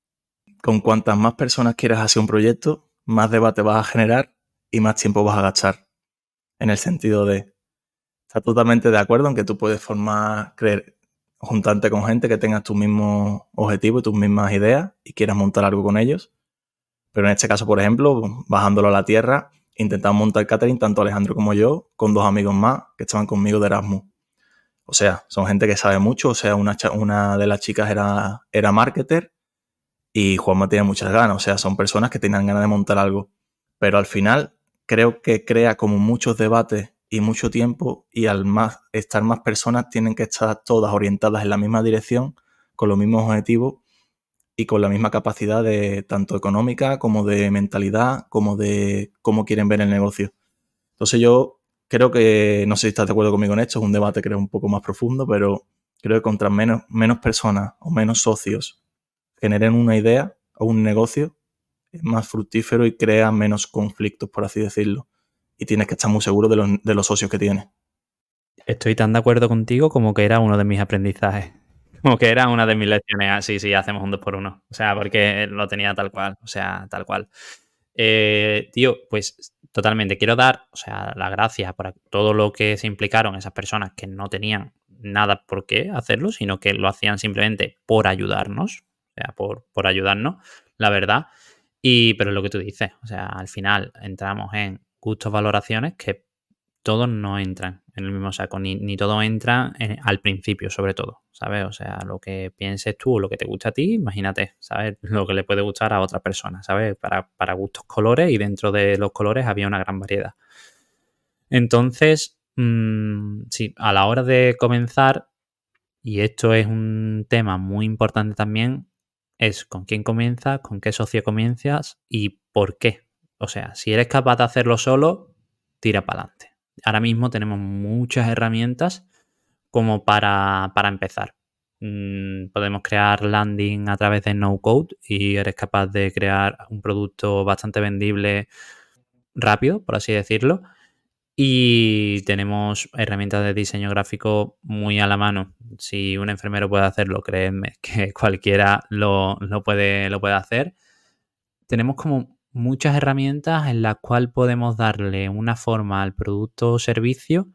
con cuantas más personas quieras hacer un proyecto, más debate vas a generar y más tiempo vas a gastar. en el sentido de estar totalmente de acuerdo en que tú puedes formar, creer, juntarte con gente que tenga tus mismos objetivos y tus mismas ideas y quieras montar algo con ellos. Pero en este caso, por ejemplo, bajándolo a la tierra, intentamos montar catering tanto Alejandro como yo con dos amigos más que estaban conmigo de Erasmus. O sea, son gente que sabe mucho. O sea, una, una de las chicas era, era marketer y Juanma tiene muchas ganas. O sea, son personas que tenían ganas de montar algo. Pero al final creo que crea como muchos debates y mucho tiempo, y al más estar más personas tienen que estar todas orientadas en la misma dirección, con los mismos objetivos y con la misma capacidad de tanto económica como de mentalidad, como de cómo quieren ver el negocio. Entonces yo creo que, no sé si estás de acuerdo conmigo en esto, es un debate creo un poco más profundo, pero creo que contra menos, menos personas o menos socios generen una idea o un negocio, es más fructífero y crea menos conflictos, por así decirlo. Y tienes que estar muy seguro de los, de los socios que tienes. Estoy tan de acuerdo contigo como que era uno de mis aprendizajes. Como que era una de mis lecciones. Ah, sí, sí, hacemos un dos por uno. O sea, porque lo tenía tal cual. O sea, tal cual. Eh, tío, pues totalmente. Quiero dar, o sea, las gracias por todo lo que se implicaron esas personas que no tenían nada por qué hacerlo, sino que lo hacían simplemente por ayudarnos. O sea, por, por ayudarnos, la verdad. Y, pero lo que tú dices, o sea, al final entramos en gustos, valoraciones que todos no entran en el mismo saco, ni, ni todos entran en, al principio, sobre todo, ¿sabes? O sea, lo que pienses tú o lo que te gusta a ti, imagínate, ¿sabes? Lo que le puede gustar a otra persona, ¿sabes? Para, para gustos, colores, y dentro de los colores había una gran variedad. Entonces, mmm, sí, a la hora de comenzar, y esto es un tema muy importante también, es con quién comienzas, con qué socio comienzas y por qué. O sea, si eres capaz de hacerlo solo, tira para adelante. Ahora mismo tenemos muchas herramientas como para, para empezar. Mm, podemos crear landing a través de no code y eres capaz de crear un producto bastante vendible rápido, por así decirlo. Y tenemos herramientas de diseño gráfico muy a la mano. Si un enfermero puede hacerlo, créanme que cualquiera lo, lo, puede, lo puede hacer. Tenemos como muchas herramientas en las cuales podemos darle una forma al producto o servicio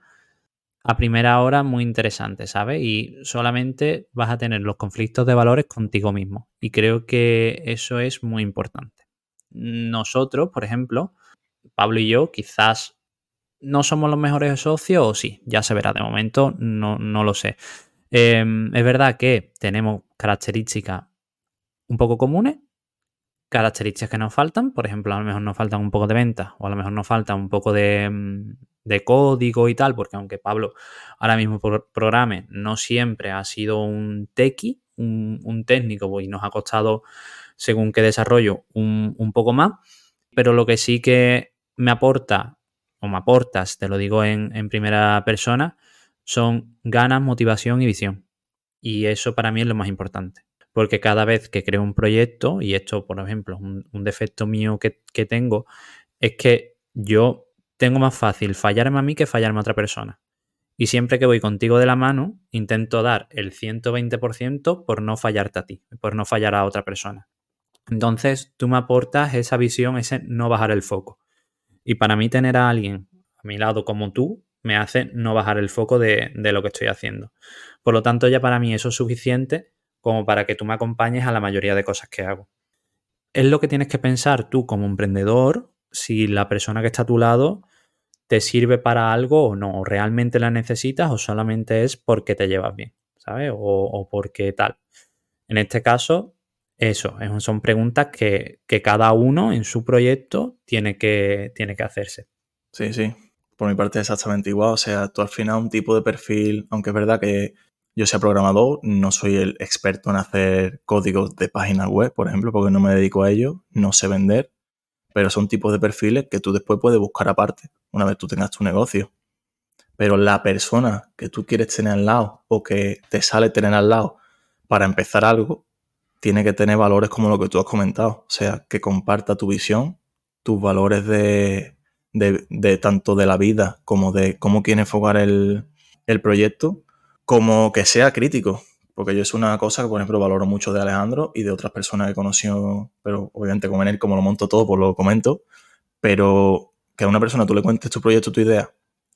a primera hora muy interesante, ¿sabes? Y solamente vas a tener los conflictos de valores contigo mismo. Y creo que eso es muy importante. Nosotros, por ejemplo, Pablo y yo, quizás no somos los mejores socios, o sí, ya se verá. De momento no, no lo sé. Eh, es verdad que tenemos características un poco comunes, características que nos faltan. Por ejemplo, a lo mejor nos faltan un poco de ventas, o a lo mejor nos falta un poco de, de código y tal, porque aunque Pablo ahora mismo por programe, no siempre ha sido un techie, un, un técnico, y nos ha costado, según qué desarrollo, un, un poco más. Pero lo que sí que me aporta, o me aportas, te lo digo en, en primera persona, son ganas, motivación y visión. Y eso para mí es lo más importante. Porque cada vez que creo un proyecto, y esto, por ejemplo, un, un defecto mío que, que tengo, es que yo tengo más fácil fallarme a mí que fallarme a otra persona. Y siempre que voy contigo de la mano, intento dar el ciento veinte por ciento por no fallarte a ti, por no fallar a otra persona. Entonces, tú me aportas esa visión, ese no bajar el foco. Y para mí tener a alguien a mi lado como tú me hace no bajar el foco de, de lo que estoy haciendo. Por lo tanto, ya para mí eso es suficiente como para que tú me acompañes a la mayoría de cosas que hago. Es lo que tienes que pensar tú como emprendedor, si la persona que está a tu lado te sirve para algo o no, o realmente la necesitas o solamente es porque te llevas bien, ¿sabes? O, o porque tal. En este caso, eso, son preguntas que, que cada uno en su proyecto tiene que, tiene que hacerse. Sí, sí. Por mi parte es exactamente igual. O sea, tú al final un tipo de perfil, aunque es verdad que yo sea programador, no soy el experto en hacer códigos de páginas web, por ejemplo, porque no me dedico a ello, no sé vender, pero son tipos de perfiles que tú después puedes buscar aparte, una vez tú tengas tu negocio. Pero la persona que tú quieres tener al lado o que te sale tener al lado para empezar algo, tiene que tener valores como lo que tú has comentado. O sea, que comparta tu visión, tus valores de, de, de tanto de la vida como de cómo quiere enfocar el, el proyecto, como que sea crítico. Porque yo es una cosa que, por ejemplo, valoro mucho de Alejandro y de otras personas que he conocido, pero obviamente con él, como lo monto todo, pues lo comento. Pero que a una persona tú le cuentes tu proyecto, tu idea,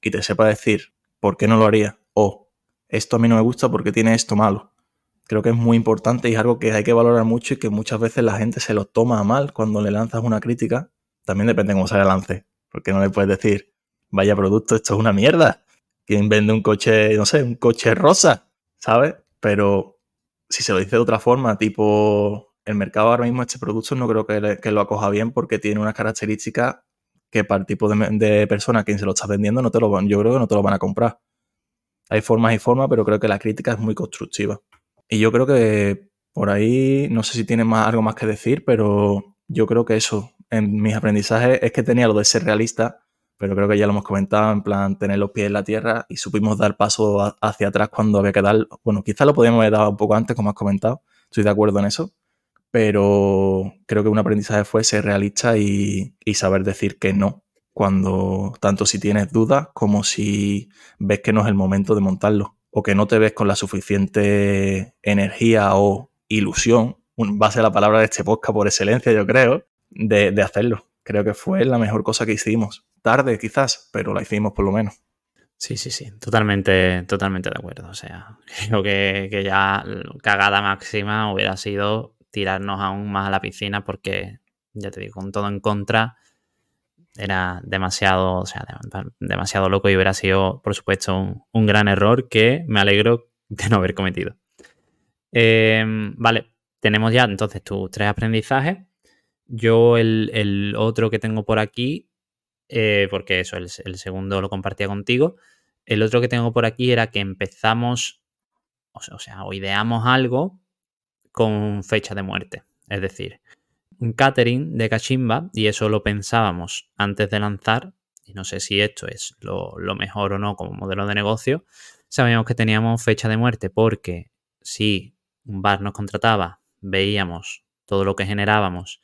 y te sepa decir por qué no lo haría, o esto a mí no me gusta porque tiene esto malo. Creo que es muy importante y es algo que hay que valorar mucho y que muchas veces la gente se lo toma a mal cuando le lanzas una crítica. También depende de cómo se le lance, porque no le puedes decir, vaya producto, esto es una mierda. ¿Quién vende un coche, no sé, un coche rosa? ¿Sabes? Pero si se lo dice de otra forma, tipo, el mercado ahora mismo este producto no creo que, le, que lo acoja bien porque tiene unas características que para el tipo de, de persona que se lo está vendiendo no te lo van, yo creo que no te lo van a comprar. Hay formas y formas, pero creo que la crítica es muy constructiva. Y yo creo que por ahí, no sé si tienes más, algo más que decir, pero yo creo que eso, en mis aprendizajes, es que tenía lo de ser realista, pero creo que ya lo hemos comentado, en plan, tener los pies en la tierra y supimos dar paso a, hacia atrás cuando había que dar, bueno, quizás lo podíamos haber dado un poco antes, como has comentado, estoy de acuerdo en eso, pero creo que un aprendizaje fue ser realista y, y saber decir que no, cuando tanto si tienes dudas como si ves que no es el momento de montarlo o que no te ves con la suficiente energía o ilusión, va a ser la palabra de este podcast por excelencia, yo creo, de, de hacerlo. Creo que fue la mejor cosa que hicimos. Tarde quizás, pero la hicimos por lo menos. Sí, sí, sí, totalmente, totalmente de acuerdo. O sea, creo que, que ya cagada máxima hubiera sido tirarnos aún más a la piscina porque, ya te digo, con todo en contra, era demasiado, o sea, demasiado loco y hubiera sido, por supuesto, un, un gran error que me alegro de no haber cometido. Eh, vale, tenemos ya entonces tus tres aprendizajes. Yo el, el otro que tengo por aquí, eh, porque eso, el, el segundo lo compartía contigo, el otro que tengo por aquí era que empezamos, o sea, o sea, o ideamos algo con fecha de muerte. Es decir, un catering de cachimba, y eso lo pensábamos antes de lanzar, y no sé si esto es lo, lo mejor o no como modelo de negocio. Sabíamos que teníamos fecha de muerte porque si un bar nos contrataba, veíamos todo lo que generábamos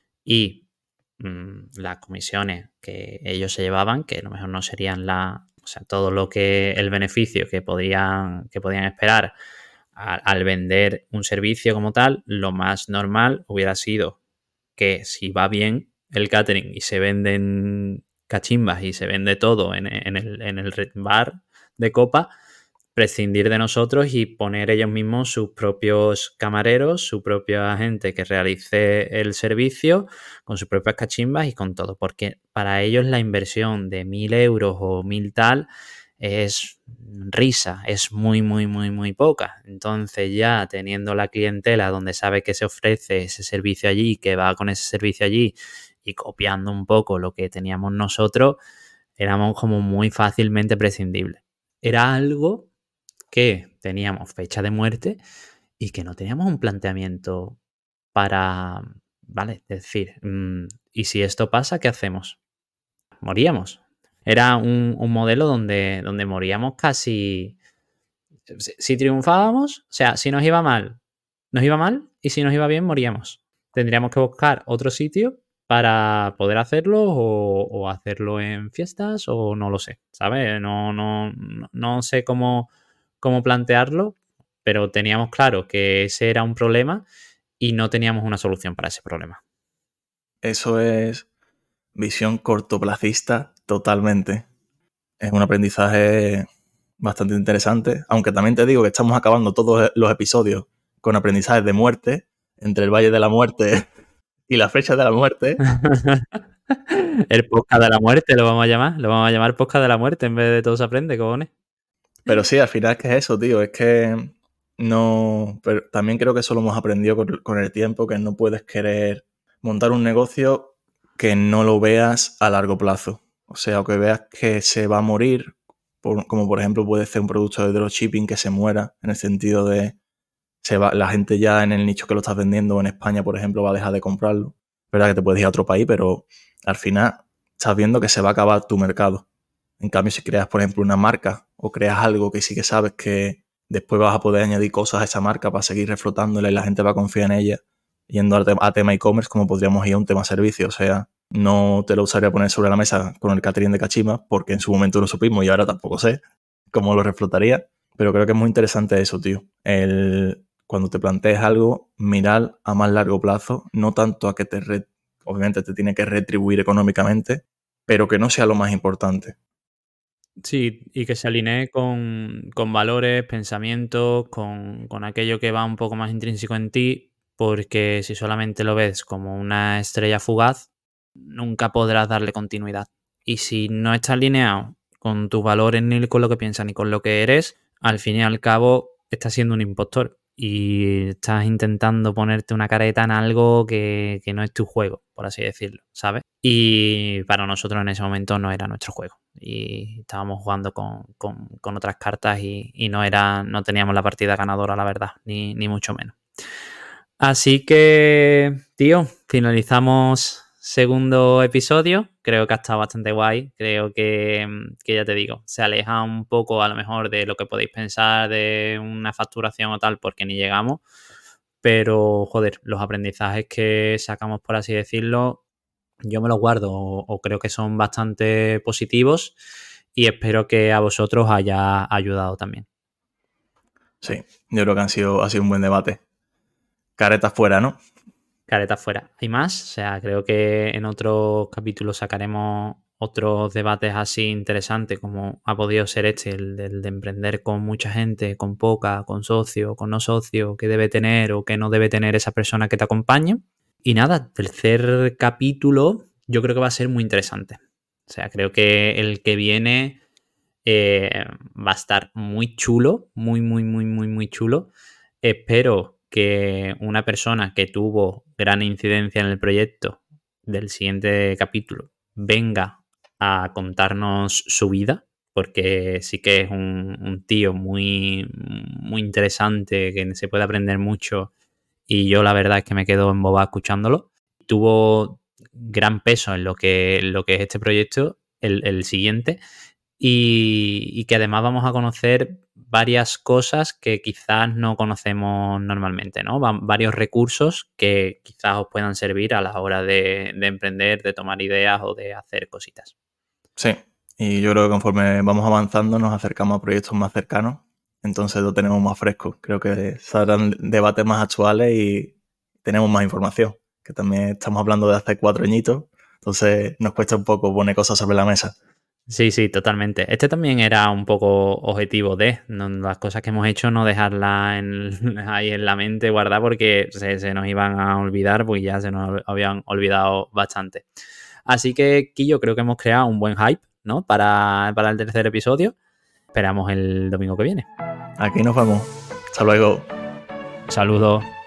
y mmm, las comisiones que ellos se llevaban, que a lo mejor no serían la, o sea, todo lo que el beneficio que podían, que podían esperar al, al vender un servicio como tal, lo más normal hubiera sido que si va bien el catering y se venden cachimbas y se vende todo en, en, el, en el bar de copa, prescindir de nosotros y poner ellos mismos sus propios camareros, su propia gente que realice el servicio con sus propias cachimbas y con todo, porque para ellos la inversión de mil euros o mil tal es risa, es muy, muy, muy, muy poca. Entonces ya teniendo la clientela donde sabe que se ofrece ese servicio allí, que va con ese servicio allí y copiando un poco lo que teníamos nosotros, éramos como muy fácilmente prescindibles. Era algo que teníamos fecha de muerte y que no teníamos un planteamiento para, ¿vale? Es decir, ¿y si esto pasa, qué hacemos? Moríamos. Era un, un modelo donde, donde moríamos casi... Si, si triunfábamos, o sea, si nos iba mal, nos iba mal, y si nos iba bien, moríamos. Tendríamos que buscar otro sitio para poder hacerlo o, o hacerlo en fiestas o no lo sé, ¿sabes? No, no, no sé cómo, cómo plantearlo, pero teníamos claro que ese era un problema y no teníamos una solución para ese problema. Eso es visión cortoplacista totalmente. Es un aprendizaje bastante interesante, aunque también te digo que estamos acabando todos los episodios con aprendizajes de muerte, entre el Valle de la Muerte y la fecha de la muerte. El podcast de la muerte lo vamos a llamar, lo vamos a llamar podcast de la muerte en vez de todo se aprende, cojones. Pero sí, al final es que es eso, tío, es que no... Pero también creo que eso lo hemos aprendido con, con el tiempo, que no puedes querer montar un negocio que no lo veas a largo plazo. O sea, o que veas que se va a morir, por, como por ejemplo puede ser un producto de dropshipping que se muera, en el sentido de se va, la gente ya en el nicho que lo estás vendiendo en España, por ejemplo, va a dejar de comprarlo. Es verdad que te puedes ir a otro país, pero al final estás viendo que se va a acabar tu mercado. En cambio, si creas, por ejemplo, una marca o creas algo que sí que sabes que después vas a poder añadir cosas a esa marca para seguir reflotándola y la gente va a confiar en ella, yendo a tema, a tema e-commerce como podríamos ir a un tema servicio. O sea, no te lo usaría poner sobre la mesa con el catering de Kachima porque en su momento no supimos y ahora tampoco sé cómo lo reflotaría. Pero creo que es muy interesante eso, tío. El, cuando te plantees algo, mirar a más largo plazo, no tanto a que te... Re, obviamente te tiene que retribuir económicamente, pero que no sea lo más importante. Sí, y que se alinee con, con valores, pensamientos, con, con aquello que va un poco más intrínseco en ti, porque si solamente lo ves como una estrella fugaz, nunca podrás darle continuidad. Y si no está alineado con tus valores, ni con lo que piensas, ni con lo que eres, al fin y al cabo estás siendo un impostor y estás intentando ponerte una careta en algo que, que no es tu juego, por así decirlo, ¿sabes? Y para nosotros en ese momento no era nuestro juego y estábamos jugando con, con, con otras cartas y, y no era, no teníamos la partida ganadora, la verdad, ni, ni mucho menos. Así que, tío, finalizamos segundo episodio. Creo que ha estado bastante guay. Creo que, que ya te digo, se aleja un poco a lo mejor de lo que podéis pensar de una facturación o tal, porque ni llegamos. Pero, joder, los aprendizajes que sacamos, por así decirlo, yo me los guardo o, o creo que son bastante positivos y espero que a vosotros haya ayudado también. Sí, yo creo que han sido, ha sido un buen debate. Caretas fuera, ¿no? Caretas fuera. ¿Hay más? O sea, creo que en otros capítulos sacaremos otros debates así interesantes como ha podido ser este, el de, el de emprender con mucha gente, con poca, con socio, con no socio, qué debe tener o qué no debe tener esa persona que te acompañe. Y nada, tercer capítulo yo creo que va a ser muy interesante. O sea, creo que el que viene eh, va a estar muy chulo, muy, muy, muy, muy, muy chulo. Espero que una persona que tuvo gran incidencia en el proyecto del siguiente capítulo venga a contarnos su vida, porque sí que es un, un tío muy, muy interesante, que se puede aprender mucho y yo la verdad es que me quedo embobado escuchándolo. Tuvo gran peso en lo que, en lo que es este proyecto, el, el siguiente, y, y que además vamos a conocer varias cosas que quizás no conocemos normalmente, ¿no? Va, varios recursos que quizás os puedan servir a la hora de, de emprender, de tomar ideas o de hacer cositas. Sí, y yo creo que conforme vamos avanzando nos acercamos a proyectos más cercanos, entonces lo tenemos más fresco. Creo que saldrán debates más actuales y tenemos más información, que también estamos hablando de hace cuatro añitos, entonces nos cuesta un poco poner cosas sobre la mesa. Sí, sí, totalmente. Este también era un poco objetivo de no, las cosas que hemos hecho, no dejarlas en, ahí en la mente guardadas porque se, se nos iban a olvidar, pues ya se nos habían olvidado bastante. Así que, Quillo, creo que hemos creado un buen hype, ¿no? Para, para el tercer episodio. Esperamos el domingo que viene. Aquí nos vemos. Hasta luego. Saludos.